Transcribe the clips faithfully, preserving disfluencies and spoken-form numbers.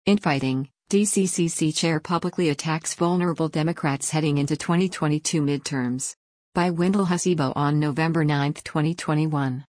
Infighting, D C C C chair publicly attacks vulnerable Democrats heading into twenty twenty-two midterms. By Wendell Hasibo on November ninth, twenty twenty-one.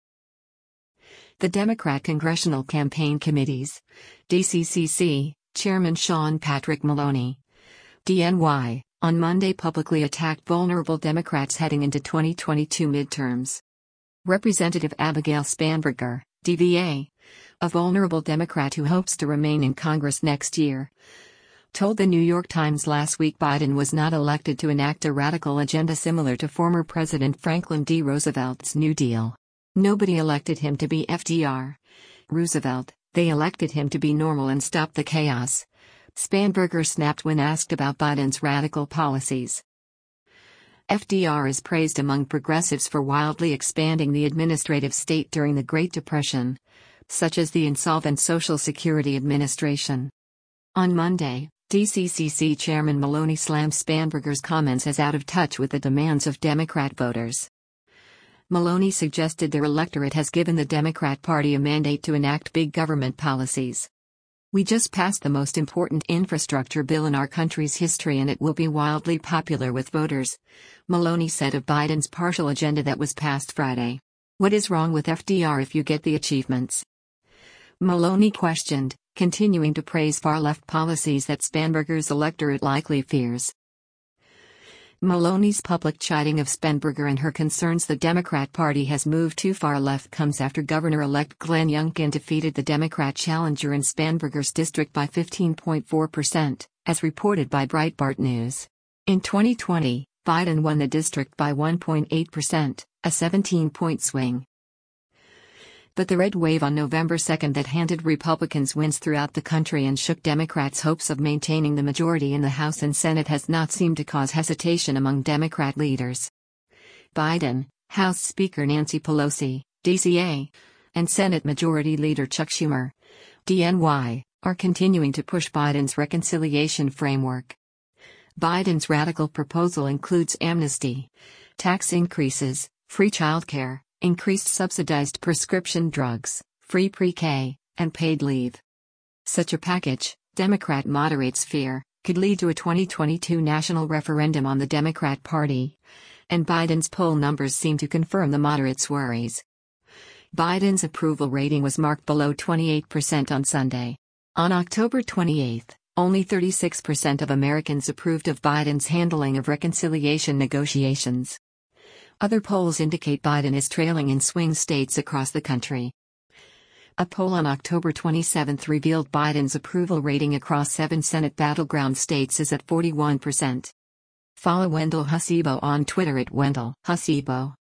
The Democrat Congressional Campaign Committees, D C C C, Chairman Sean Patrick Maloney, D N Y, on Monday publicly attacked vulnerable Democrats heading into twenty twenty-two midterms. Representative Abigail Spanberger, D V A, a vulnerable Democrat who hopes to remain in Congress next year, told the New York Times last week Biden was not elected to enact a radical agenda similar to former President Franklin D. Roosevelt's New Deal. Nobody elected him to be F D R Roosevelt, they elected him to be normal and stop the chaos, Spanberger snapped when asked about Biden's radical policies. F D R is praised among progressives for wildly expanding the administrative state during the Great Depression, such as the insolvent Social Security Administration. On Monday, D C C C Chairman Maloney slammed Spanberger's comments as out of touch with the demands of Democrat voters. Maloney suggested their electorate has given the Democrat Party a mandate to enact big government policies. "We just passed the most important infrastructure bill in our country's history and it will be wildly popular with voters," Maloney said of Biden's partial agenda that was passed Friday. "What is wrong with F D R if you get the achievements?" Maloney questioned, continuing to praise far-left policies that Spanberger's electorate likely fears. Maloney's public chiding of Spanberger and her concerns the Democrat Party has moved too far left comes after Governor-elect Glenn Youngkin defeated the Democrat challenger in Spanberger's district by fifteen point four percent, as reported by Breitbart News. In twenty twenty, Biden won the district by one point eight percent, a seventeen-point swing. But the red wave on November second that handed Republicans wins throughout the country and shook Democrats' hopes of maintaining the majority in the House and Senate has not seemed to cause hesitation among Democrat leaders. Biden, House Speaker Nancy Pelosi, D C A, and Senate Majority Leader Chuck Schumer, D N Y, are continuing to push Biden's reconciliation framework. Biden's radical proposal includes amnesty, tax increases, free childcare, increased subsidized prescription drugs, free pre-K, and paid leave. Such a package, Democrat moderates fear, could lead to a twenty twenty-two national referendum on the Democrat Party, and Biden's poll numbers seem to confirm the moderates' worries. Biden's approval rating was marked below twenty-eight percent on Sunday. On October twenty-eighth, only thirty-six percent of Americans approved of Biden's handling of reconciliation negotiations. Other polls indicate Biden is trailing in swing states across the country. A poll on October twenty-seventh revealed Biden's approval rating across seven Senate battleground states is at forty-one percent. Follow Wendell Hasibo on Twitter at Wendell Hasibo.